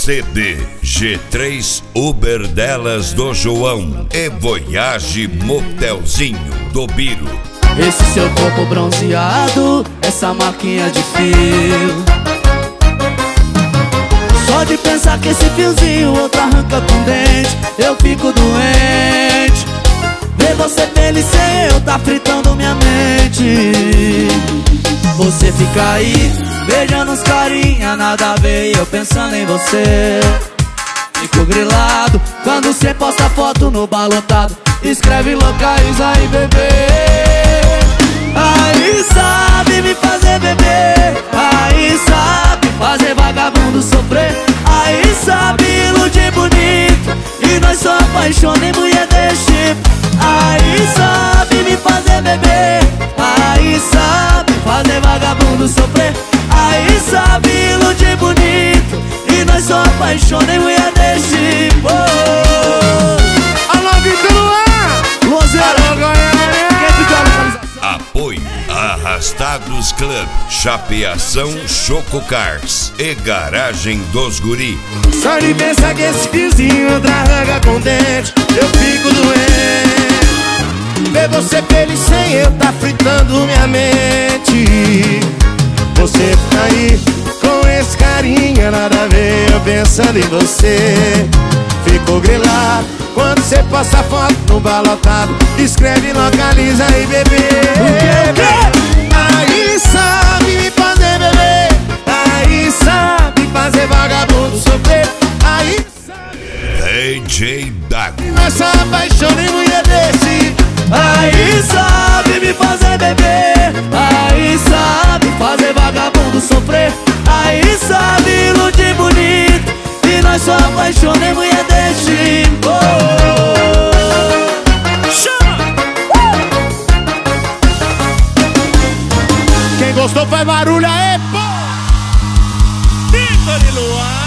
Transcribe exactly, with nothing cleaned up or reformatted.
C D G três Uber delas do João e Voyage Motelzinho do Biro. Esse seu corpo bronzeado, essa marquinha de fio. Só de pensar que esse fiozinho outro arranca com dente, eu fico doente. Ver você feliz sem eu tá fritando minha mente. Você fica aí, beijando os carinha, nada a ver, e eu pensando em você. Fico grilado quando cê posta foto no balotado, escreve localiza aí, bebê. Aí sabe me fazer beber, aí sabe fazer vagabundo sofrer, aí sabe iludir bonito, e nós só apaixona em mulher desse tipo. Aí sabe me fazer beber, aí sabe fazer vagabundo sofrer, aí sabe iludir bonito, e nós só apaixona em mulher desse tipo. Alô, Vitor Luan! Luanzeira, Goiânia! Apoio Arrastados Club, Chapeação Choco Cars e Garagem dos Guri. Só de pensar que esse fiozinho outra arranca com dente, eu fico doente. Ver você feliz sem eu tá fritando minha mente. Você tá aí com esse carinha, nada a ver, eu pensando em você. Fico grilado quando você posta foto no balotado, escreve localiza aí, bebê. Aí sabe me fazer beber, aí sabe fazer vagabundo sofrer, aí sabe D J Dago. essa paixão em mulher desse. aí sabe me fazer beber, aí sabe fazer vagabundo sofrer, aí sabe iludir bonito, e nós só apaixona em mulher desse tipo. Quem gostou faz barulho aí, pô! Vitor Luan!